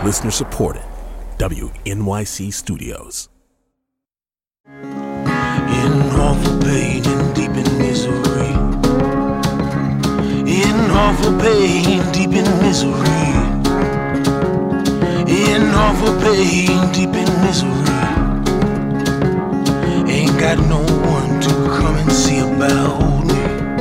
Listener supported. WNYC Studios. In awful pain and deep in misery. In awful pain, deep in misery. In awful pain, deep in misery. Ain't got no one to come and see about me.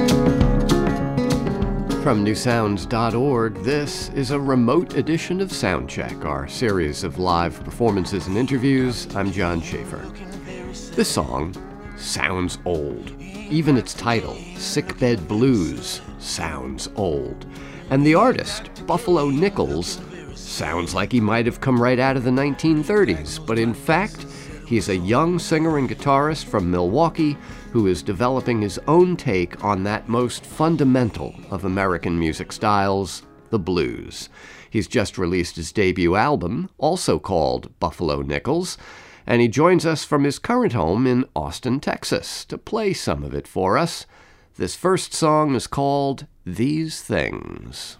From newsounds.org, this is a remote edition of Soundcheck, our series of live performances and interviews. I'm John Schaefer. This song sounds old. Even its title, Sickbed Blues, sounds old. And the artist, Buffalo Nichols, sounds like he might have come right out of the 1930s, but in fact, he's a young singer and guitarist from Milwaukee who is developing his own take on that most fundamental of American music styles, the blues. He's just released his debut album, also called Buffalo Nichols, and he joins us from his current home in Austin, Texas, to play some of it for us. This first song is called These Things.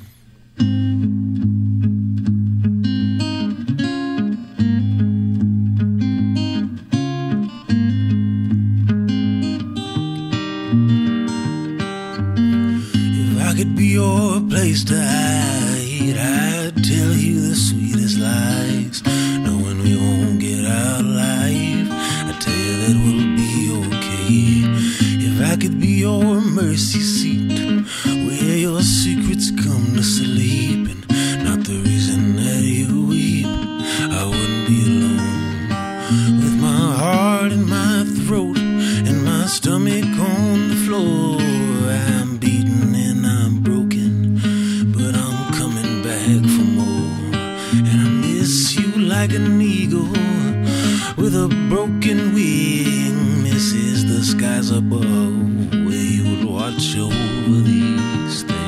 Could be your place to hide. I'd tell you the sweetest lies, knowing we won't get out alive. I tell you that we'll be okay. If I could be your mercy seat, where your secrets come to sleep, and not the reason that you weep, I wouldn't be alone. With my heart in my throat and my stomach on the floor, I'm beaten and I'm broken, but I'm coming back for more. And I miss you like an eagle with a broken wing misses the skies above, where you would watch over these things.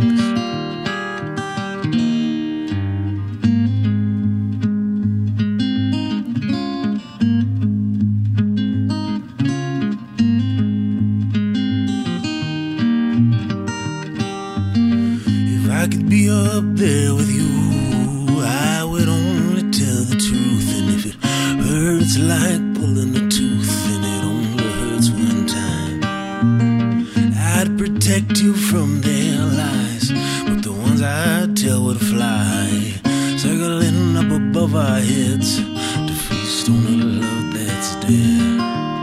I could be up there with you, I would only tell the truth. And if it hurts like pulling a tooth, then it only hurts one time. I'd protect you from their lies, but the ones I'd tell would fly, circling up above our heads to feast on the love that's dead.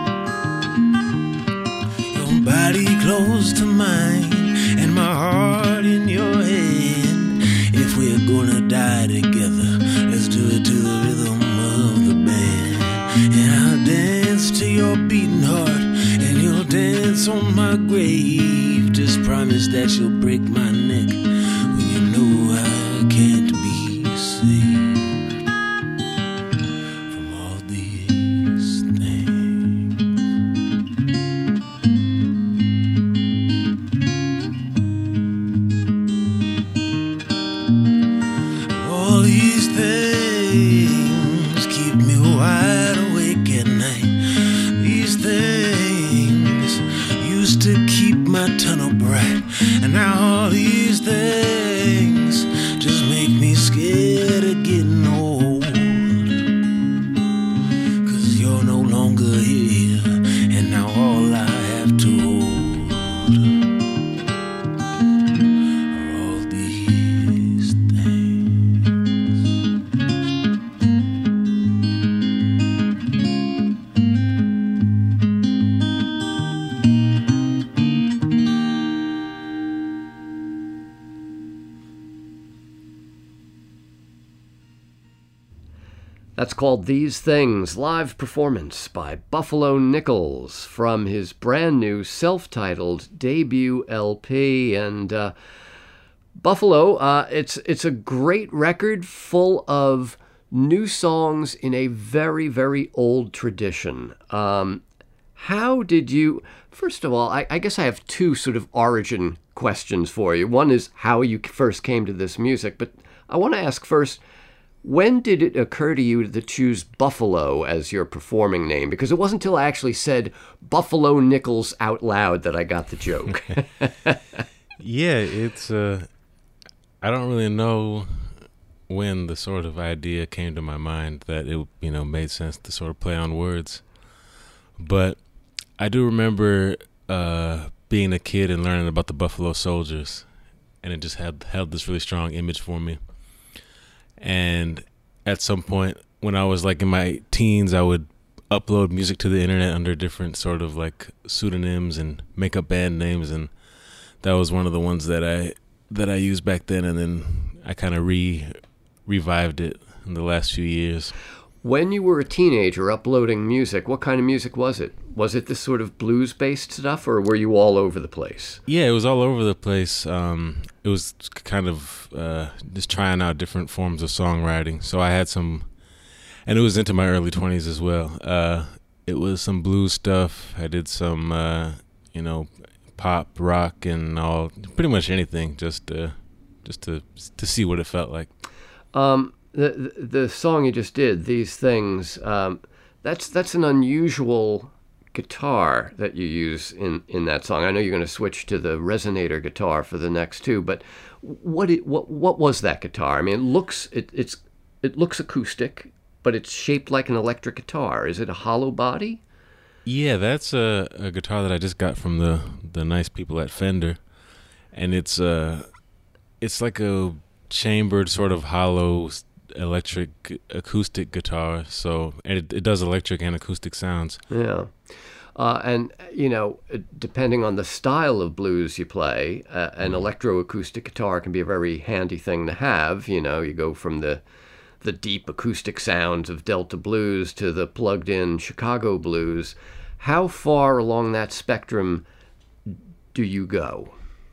Your body close to mine and my heart in your hand. If we're gonna die together, let's do it to the rhythm of the band. And I'll dance to your beating heart, and you'll dance on my grave. Just promise that you'll break my neck when you know I can't be saved from all these things. All these things keep me wide awake at night. These things used to keep my tunnel bright, and now all these things just make me scared of getting old. 'Cause you're no longer here, and now all I have to hold are all these things. That's called These Things, live performance by Buffalo Nichols from his brand new self-titled debut LP. And Buffalo, it's a great record full of new songs in a very, very old tradition. How did you, first of all, I guess I have two sort of origin questions for you. One is how you first came to this music, but I want to ask first, when did it occur to you to choose Buffalo as your performing name? Because it wasn't until I actually said Buffalo Nichols out loud that I got the joke. Yeah, it's I don't really know when the sort of idea came to my mind that it, made sense to sort of play on words. But I do remember being a kid and learning about the Buffalo Soldiers, and it just held this really strong image for me. And at some point when I was like in my teens, I would upload music to the internet under different sort of like pseudonyms and make up band names, and that was one of the ones that I used back then, and then I kind of revived it in the last few years. When you were a teenager uploading music, what kind of music was it? Was it this sort of blues-based stuff, or were you all over the place? Yeah, it was all over the place. It was kind of just trying out different forms of songwriting. So I had some, and it was into my early 20s as well. It was some blues stuff. I did some, pop, rock, and all, pretty much anything, just to see what it felt like. The song you just did, These Things, that's an unusual guitar that you use in that song. I know you're going to switch to the resonator guitar for the next two, but what was that guitar? I mean, it looks acoustic, but it's shaped like an electric guitar. Is it a hollow body? Yeah, that's a guitar that I just got from the nice people at Fender, and it's like a chambered sort of hollow electric acoustic guitar, so it does electric and acoustic sounds. Yeah. And depending on the style of blues you play, an electroacoustic guitar can be a very handy thing to have. You go from the deep acoustic sounds of Delta blues to the plugged in Chicago blues. How far along that spectrum do you go?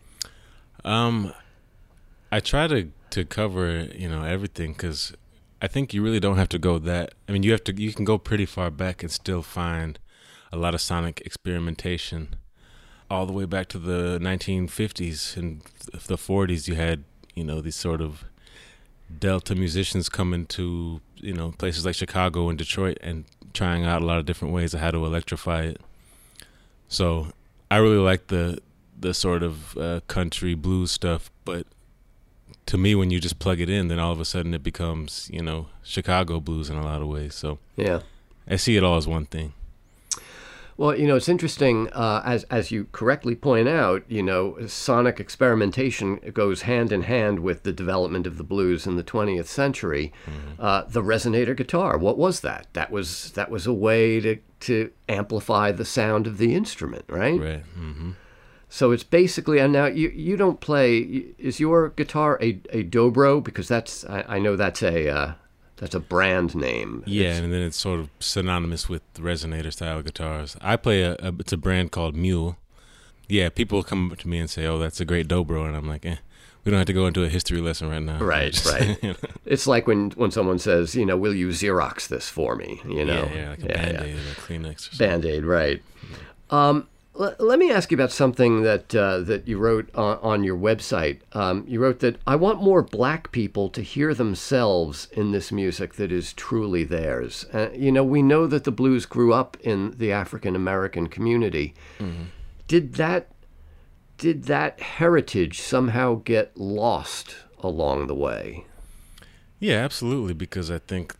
I try to cover, everything, because I think you really don't have to go that. I mean, you can go pretty far back and still find a lot of sonic experimentation. All the way back to the 1950s and the 40s, you had, these sort of Delta musicians coming to, places like Chicago and Detroit and trying out a lot of different ways of how to electrify it. So I really like the sort of country blues stuff, but to me, when you just plug it in, then all of a sudden it becomes, Chicago blues in a lot of ways. So yeah, I see it all as one thing. Well, it's interesting, as you correctly point out, sonic experimentation goes hand in hand with the development of the blues in the 20th century. Mm-hmm. The resonator guitar, what was that? That was a way to amplify the sound of the instrument, right? Right. Mm-hmm. So it's basically, and now you don't play, is your guitar a dobro? Because I know that's a brand name. Yeah, and then it's sort of synonymous with resonator style guitars. I play it's a brand called Mule. Yeah, people come up to me and say, "Oh, that's a great dobro," and I'm like, we don't have to go into a history lesson right now. Right. It's like when someone says, will you Xerox this for me? Yeah, like a Band-Aid or a Kleenex or something. Band-Aid, right. Let me ask you about something that you wrote on your website. You wrote that I want more black people to hear themselves in this music that is truly theirs. We know that the blues grew up in the African American community. Mm-hmm. Did that heritage somehow get lost along the way? Yeah, absolutely. Because I think,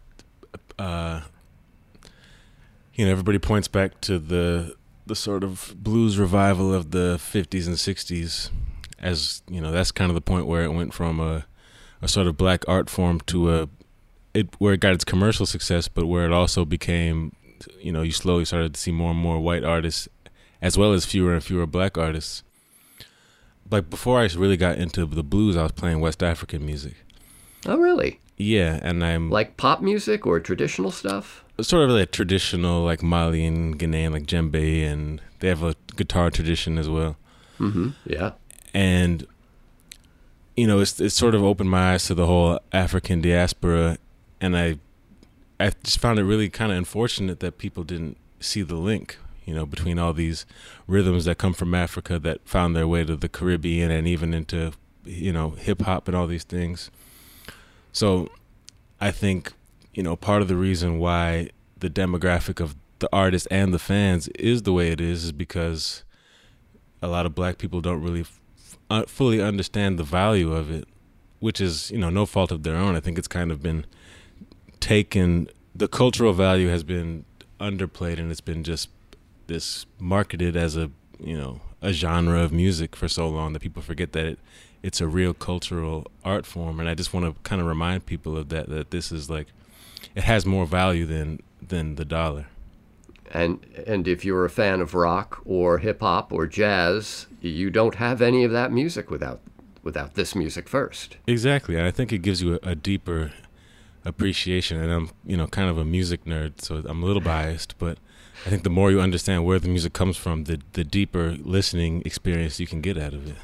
everybody points back to the sort of blues revival of the 50s and 60s as, that's kind of the point where it went from a sort of black art form to where it got its commercial success, but where it also became, you slowly started to see more and more white artists as well as fewer and fewer black artists. Like before I really got into the blues, I was playing West African music. Oh, really? Yeah, and I'm... Like pop music or traditional stuff? Sort of like traditional, like Mali and Ghanaian, like djembe, and they have a guitar tradition as well. Mm-hmm. Yeah. And, it's sort of opened my eyes to the whole African diaspora, and I just found it really kind of unfortunate that people didn't see the link, between all these rhythms that come from Africa that found their way to the Caribbean and even into, hip-hop and all these things. So I think, part of the reason why the demographic of the artists and the fans is the way it is because a lot of black people don't really fully understand the value of it. which is, no fault of their own. I think it's kind of been taken, the cultural value has been underplayed, and it's been just this marketed as a genre of music for so long that people forget that it's a real cultural art form. And I just want to kind of remind people of that this is like, it has more value than the dollar. And if you're a fan of rock or hip hop or jazz, you don't have any of that music without this music first. Exactly. And I think it gives you a deeper appreciation. And I'm, kind of a music nerd, so I'm a little biased, but I think the more you understand where the music comes from, the deeper listening experience you can get out of it.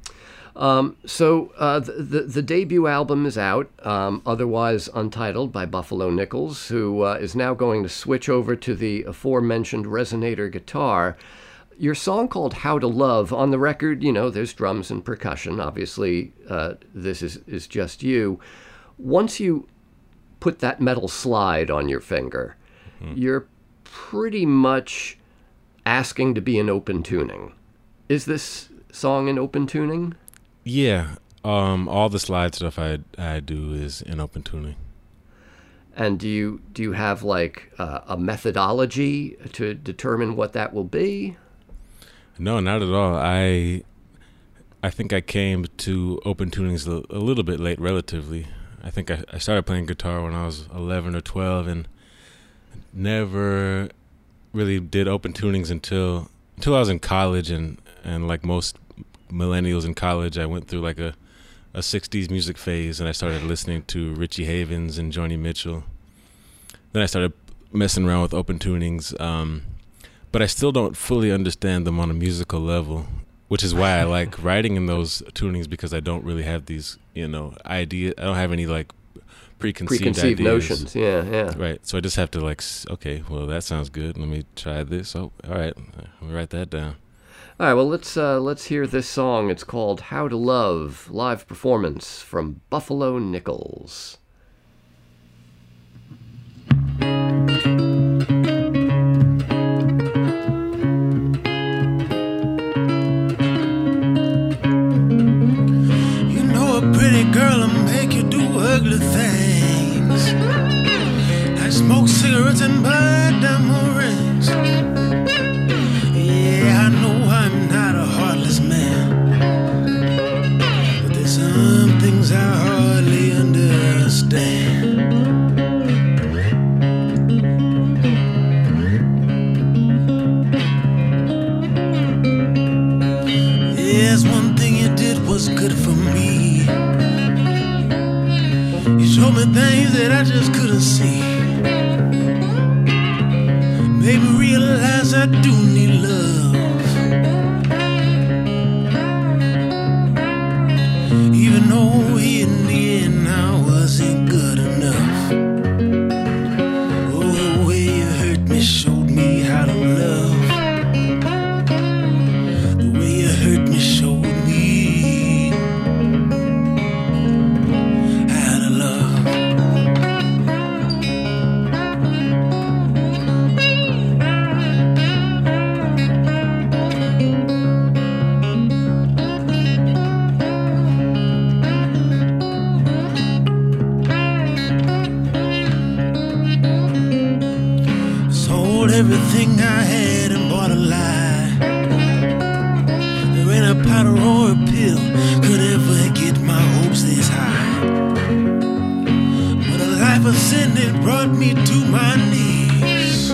So the debut album is out, Otherwise Untitled, by Buffalo Nichols, who is now going to switch over to the aforementioned resonator guitar. Your song called How to Love, on the record, there's drums and percussion. Obviously, this is just you. Once you put that metal slide on your finger, you're pretty much asking to be in open tuning. Is this song in open tuning? Yeah, all the slide stuff I do is in open tuning. And do you have like a methodology to determine what that will be? No, not at all. I think I came to open tunings a little bit late, relatively. I think I started playing guitar when I was 11 or 12, and never really did open tunings until I was in college, and like most millennials in college, I went through like a 60s music phase, and I started listening to Richie Havens and Joni Mitchell. Then I started messing around with open tunings, but I still don't fully understand them on a musical level, which is why I like writing in those tunings, because I don't really have these, ideas. I don't have any like preconceived ideas. Notions. Yeah. Right. So I just have to like, okay, well, that sounds good. Let me try this. Oh, all right. Let me write that down. All right, well, let's hear this song. It's called How to Love, live performance from Buffalo Nichols. A pretty girl will make you do ugly things, like smoke cigarettes and buy diamond rings. Yeah, I know I'm not a heartless man, but there's some things I hardly understand. Yes, one thing you did was good for me. You showed me things that I just couldn't see. Made me realize I do need love, even though in the end I wasn't good enough. Oh, the way you hurt me showed me how to love. The way you hurt me showed me everything I had and bought a lie. There ain't a powder or a pill could ever get my hopes this high. But a life of sin, it brought me to my knees.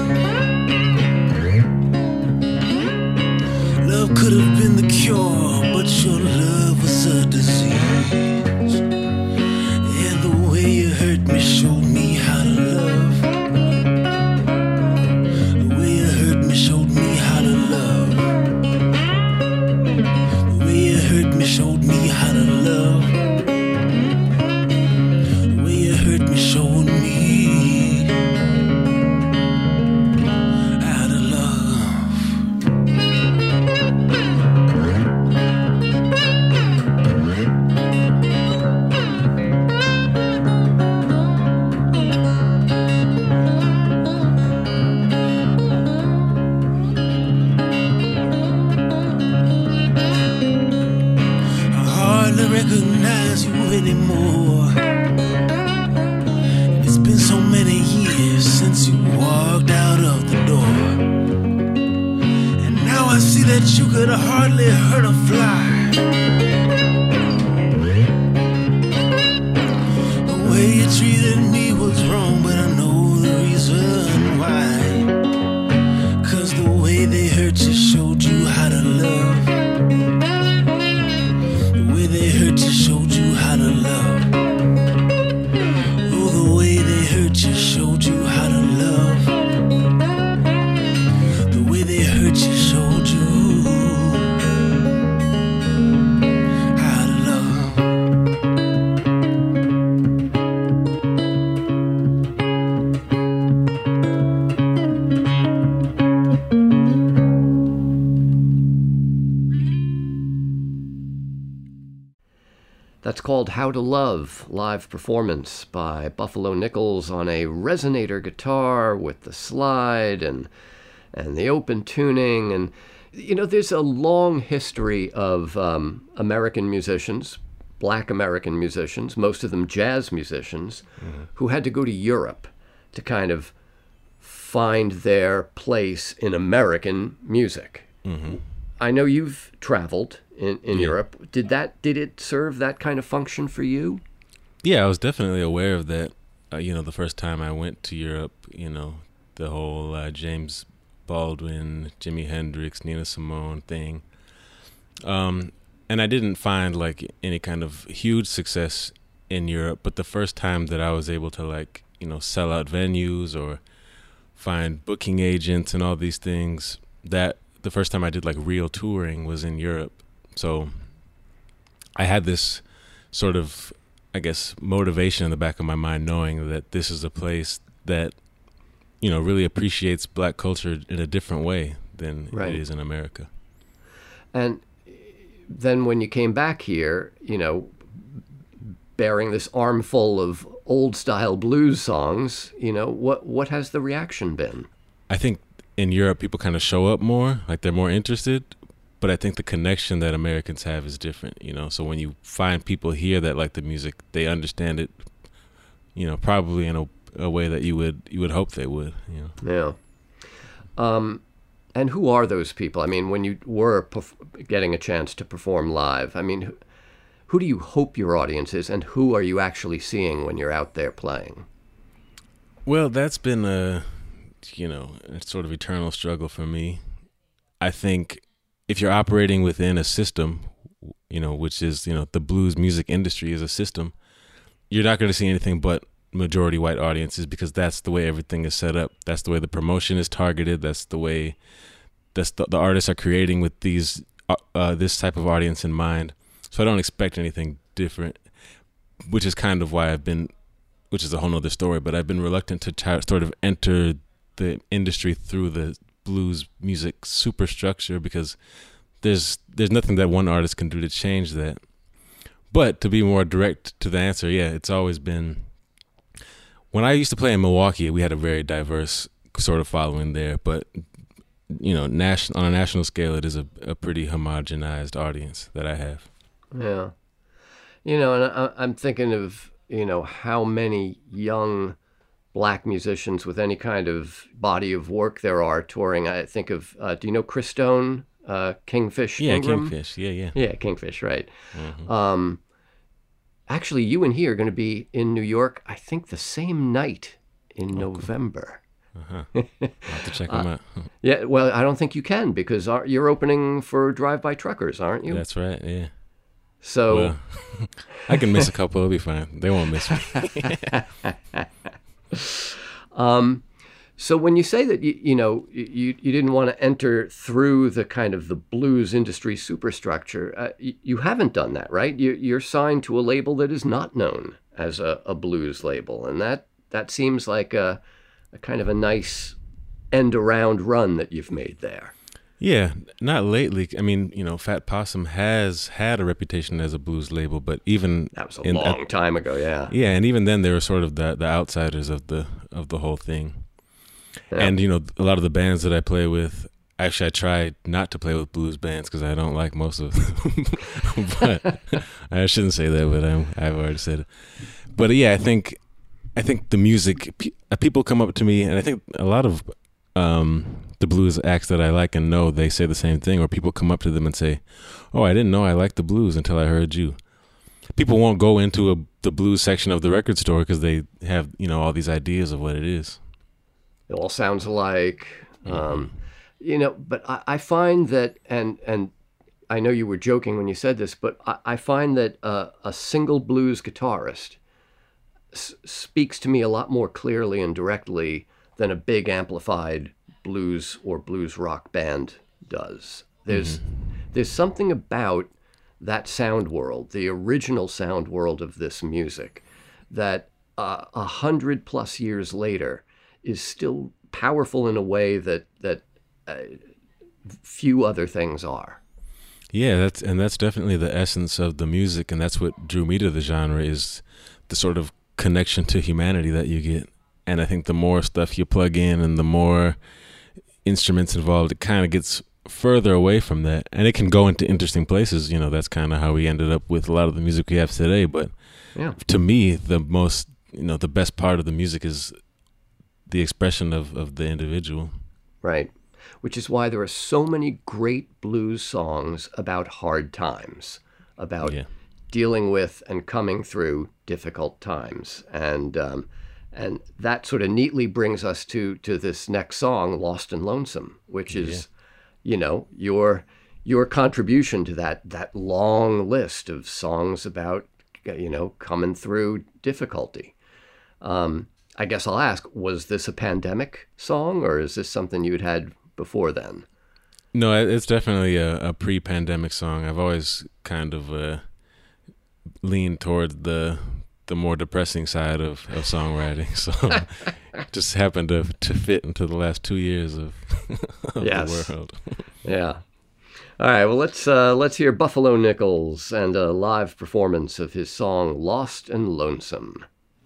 Love could have been the cure, but your love was a disease. And the way you hurt me showed me how to love. recognize you anymore. It's been so many years since you walked out of the door. And now I see that you could hardly hurt a fly. The way you treated me was wrong, but I know the reason why. 'Cause the way they hurt you showed you how to love. The way they hurt you showed you how to love. Oh, the way they hurt you showed you how to love. The way they hurt you showed you how to love. That's called How to Love, live performance by Buffalo Nichols on a resonator guitar with the slide and the open tuning. And, you know, there's a long history of American musicians, black American musicians, most of them jazz musicians, who had to go to Europe to kind of find their place in American music. I know you've traveled in Europe. Did it serve that kind of function for you? Yeah, I was definitely aware of that. The first time I went to Europe, the whole James Baldwin, Jimi Hendrix, Nina Simone thing. And I didn't find like any kind of huge success in Europe, but the first time that I was able to sell out venues or find booking agents and all these things, that the first time I did like real touring was in Europe. So I had this sort of, I guess, motivation in the back of my mind, knowing that this is a place that, really appreciates black culture in a different way than it is in America. And then when you came back here, bearing this armful of old style blues songs, what has the reaction been? I think in Europe, people kind of show up more, like they're more interested. But I think the connection that Americans have is different, So when you find people here that like the music, they understand it, probably in a way that you would hope they would, Yeah. And who are those people? I mean, when you were getting a chance to perform live, I mean, who do you hope your audience is, and who are you actually seeing when you're out there playing? Well, that's been a sort of eternal struggle for me. I think if you're operating within a system, which is, the blues music industry is a system, you're not going to see anything but majority white audiences, because that's the way everything is set up. That's the way the promotion is targeted. That's the way the artists are creating with this type of audience in mind. So I don't expect anything different, which is kind of why which is a whole nother story, but I've been reluctant to sort of enter the industry through the blues music superstructure, because there's nothing that one artist can do to change that. But to be more direct to the answer, yeah, it's always been, when I used to play in Milwaukee, we had a very diverse sort of following there, but on a national scale, it is a pretty homogenized audience that I have. Yeah. And I'm thinking of, how many young black musicians with any kind of body of work there are touring. I think of, do you know Chris Stone, Kingfish Ingram? Kingfish, yeah. Yeah, Kingfish, right. Mm-hmm. Actually, you and he are going to be in New York, I think the same night in November. Cool. I'll have to check them out. Yeah, well, I don't think you can, because you're opening for Drive By Truckers, aren't you? That's right, yeah. So well, I can miss a couple, it'll be fine. They won't miss me. So when you say that you didn't want to enter through the kind of the blues industry superstructure, you haven't done that, right? You're signed to a label that is not known as a blues label, and that seems like a kind of a nice end around run that you've made there. Yeah, not lately. I mean, Fat Possum has had a reputation as a blues label, but even that was a long time ago. Yeah. Yeah, and even then, they were sort of the outsiders of the whole thing. Yeah. And a lot of the bands that I play with, Actually, I try not to play with blues bands because I don't like most of them. But I shouldn't say that, but I've already said it. But yeah, I think the music, people come up to me, and I think a lot of the blues acts that I like and know, they say the same thing, or people come up to them and say, "Oh, I didn't know I liked the blues until I heard you." People won't go into the blues section of the record store because they have, all these ideas of what it is. It all sounds alike. But I find that, and I know you were joking when you said this, but I find that a single blues guitarist speaks to me a lot more clearly and directly than a big amplified blues or blues rock band does. There's something about that sound world, the original sound world of this music, that 100+ years later is still powerful in a way that few other things are. Yeah, that's definitely the essence of the music, and that's what drew me to the genre, is the sort of connection to humanity that you get. And I think the more stuff you plug in and the more instruments involved, it kind of gets further away from that, and it can go into interesting places. That's kind of how we ended up with a lot of the music we have today. But to me, the most, the best part of the music is the expression of the individual. Right. Which is why there are so many great blues songs about hard times, about dealing with and coming through difficult times. And that sort of neatly brings us to this next song, Lost and Lonesome, which is, your contribution to that long list of songs about, coming through difficulty. I guess I'll ask, was this a pandemic song, or is this something you'd had before then? No, it's definitely a pre-pandemic song. I've always kind of leaned toward the more depressing side of songwriting, so it just happened to fit into the last 2 years of the world. Yeah. All right, well, let's hear Buffalo Nichols and a live performance of his song Lost and Lonesome.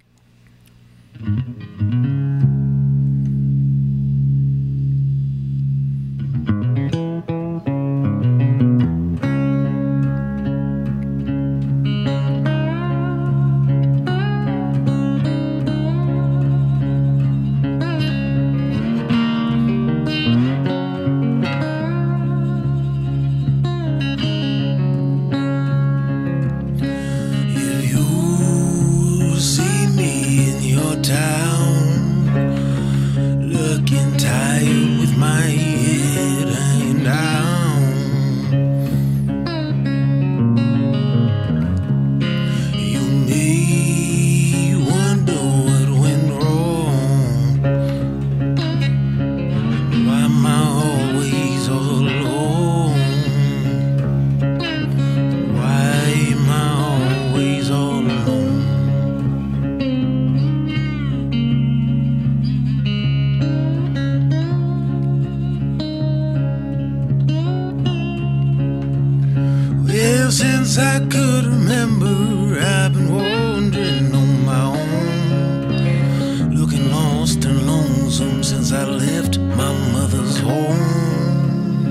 Since I could remember, I've been wandering on my own, looking lost and lonesome since I left my mother's home.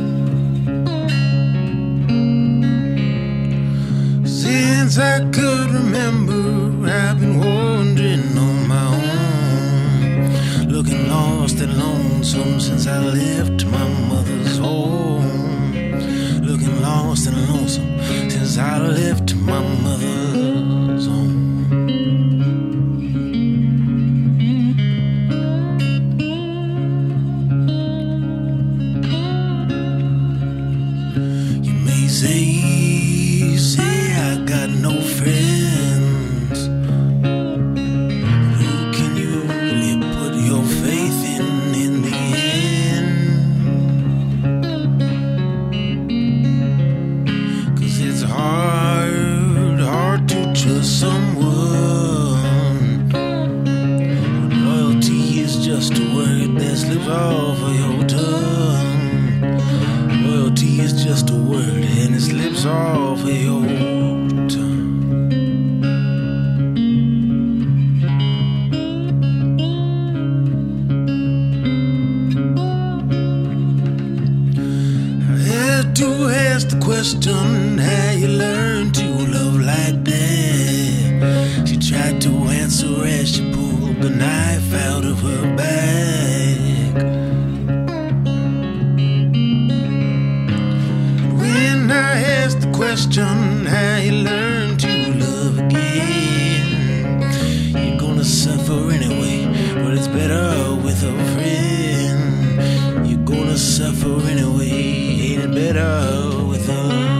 Since I could remember, I've been wandering on my own, looking lost and lonesome since I left my mother's home, looking lost and lonesome since I left my mother's home. You may say I got no friends. Who can you really put your faith in the end? 'Cause it's hard to trust question how you learned to love like that. She tried to answer as she pulled the knife out of her bag. When I asked the question how you learned to love again, you're gonna suffer anyway, but it's better with a friend. You're gonna suffer anyway, ain't it better with a friend?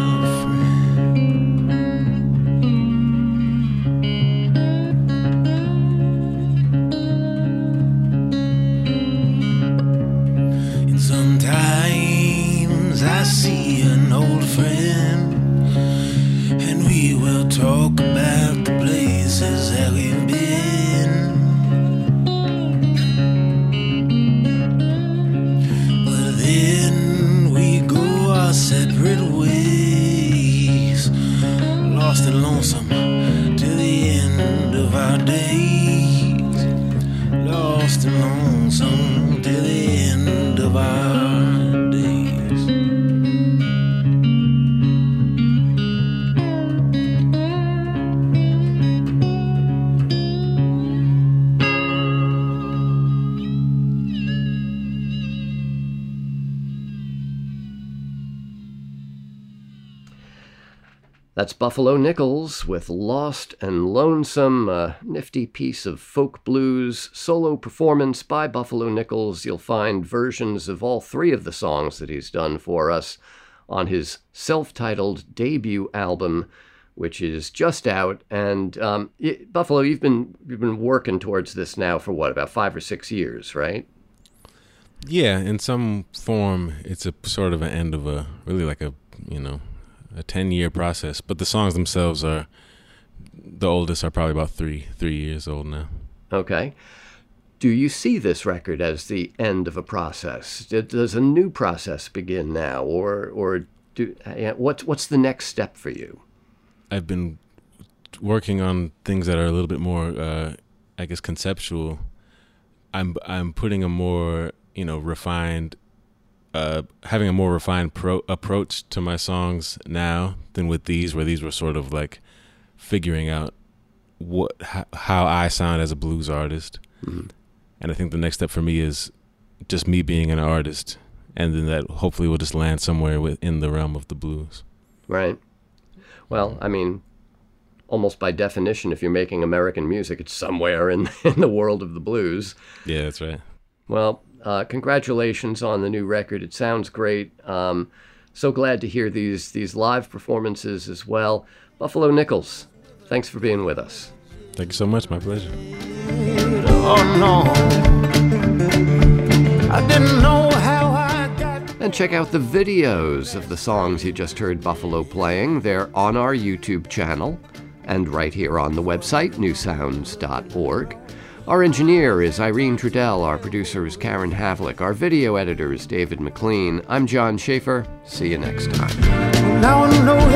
And sometimes I see an old friend, and we will talk about the places that we've been. But then we go our separate ways, lost and lonesome till the end of our days. Lost and lonesome till the end of our days. That's Buffalo Nichols with Lost and Lonesome, a nifty piece of folk blues solo performance by Buffalo Nichols. You'll find versions of all three of the songs that he's done for us on his self-titled debut album, which is just out. And Buffalo, you've been working towards this now for what, about 5 or 6 years, right? Yeah, in some form, it's a sort of an end of a 10-year process, but the songs themselves are, the oldest are probably about three years old now. Okay. Do you see this record as the end of a process? Does a new process begin now, or what's the next step for you? I've been working on things that are a little bit more, conceptual. I'm putting a more, refined, having a more refined approach to my songs now than with these, where these were sort of like figuring out how I sound as a blues artist. Mm-hmm. And I think the next step for me is just me being an artist, and then that hopefully will just land somewhere within the realm of the blues. Right. Well, I mean, almost by definition, if you're making American music, it's somewhere in the world of the blues. Yeah, that's right. Well, congratulations on the new record. It sounds great. So glad to hear these live performances as well. Buffalo Nichols, thanks for being with us. Thank you so much. My pleasure. Oh, no. I didn't know how I got... And check out the videos of the songs you just heard Buffalo playing. They're on our YouTube channel and right here on the website, newsounds.org. Our engineer is Irene Trudell. Our producer is Karen Havlick. Our video editor is David McLean. I'm John Schaefer. See you next time. Now I know